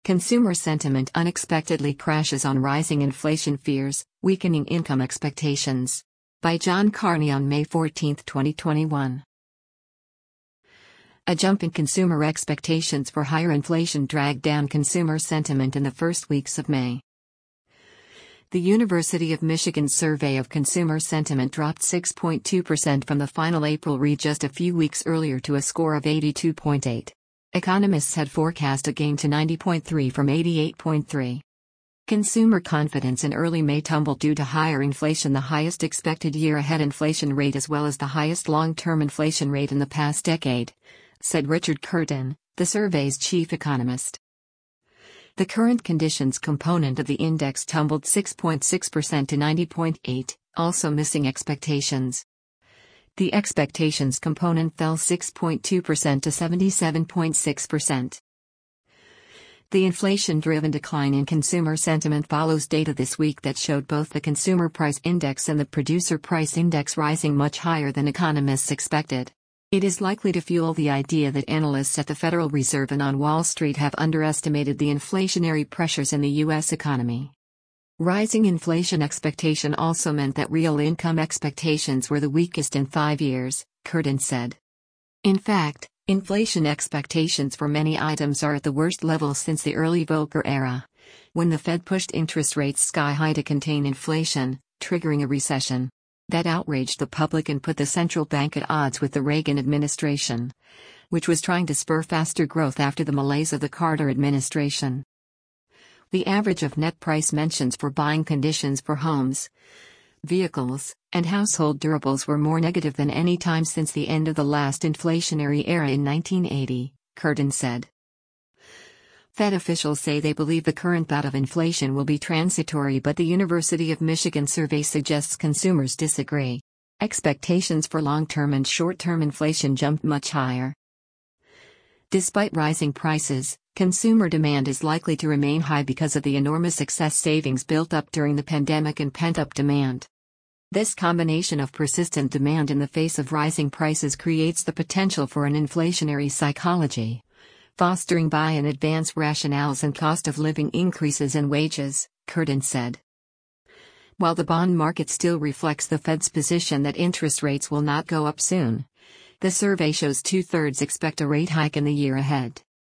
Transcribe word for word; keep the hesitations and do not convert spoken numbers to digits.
Consumer sentiment unexpectedly crashes on rising inflation fears, weakening income expectations. By John Carney on May fourteenth, twenty twenty-one. A jump in consumer expectations for higher inflation dragged down consumer sentiment in the first weeks of May. The University of Michigan's survey of consumer sentiment dropped six point two percent from the final April read just a few weeks earlier to a score of eighty-two point eight. Economists had forecast a gain to ninety point three from eighty-eight point three. Consumer confidence in early May tumbled due to higher inflation, the highest expected year-ahead inflation rate as well as the highest long-term inflation rate in the past decade, said Richard Curtin, the survey's chief economist. The current conditions component of the index tumbled six point six percent to ninety point eight, also missing expectations. The expectations component fell six point two percent to seventy-seven point six percent. The inflation-driven decline in consumer sentiment follows data this week that showed both the Consumer Price Index and the Producer Price Index rising much higher than economists expected. It is likely to fuel the idea that analysts at the Federal Reserve and on Wall Street have underestimated the inflationary pressures in the U S economy. Rising inflation expectation also meant that real income expectations were the weakest in five years, Curtin said. In fact, inflation expectations for many items are at the worst level since the early Volcker era, when the Fed pushed interest rates sky-high to contain inflation, triggering a recession. That outraged the public and put the central bank at odds with the Reagan administration, which was trying to spur faster growth after the malaise of the Carter administration. The average of net price mentions for buying conditions for homes, vehicles, and household durables were more negative than any time since the end of the last inflationary era in nineteen eighty, Curtin said. Fed officials say they believe the current bout of inflation will be transitory, but the University of Michigan survey suggests consumers disagree. Expectations for long-term and short-term inflation jumped much higher. Despite rising prices, consumer demand is likely to remain high because of the enormous excess savings built up during the pandemic and pent-up demand. This combination of persistent demand in the face of rising prices creates the potential for an inflationary psychology, fostering buy and advance rationales and cost of living increases in wages, Curtin said. While the bond market still reflects the Fed's position that interest rates will not go up soon, the survey shows two-thirds expect a rate hike in the year ahead.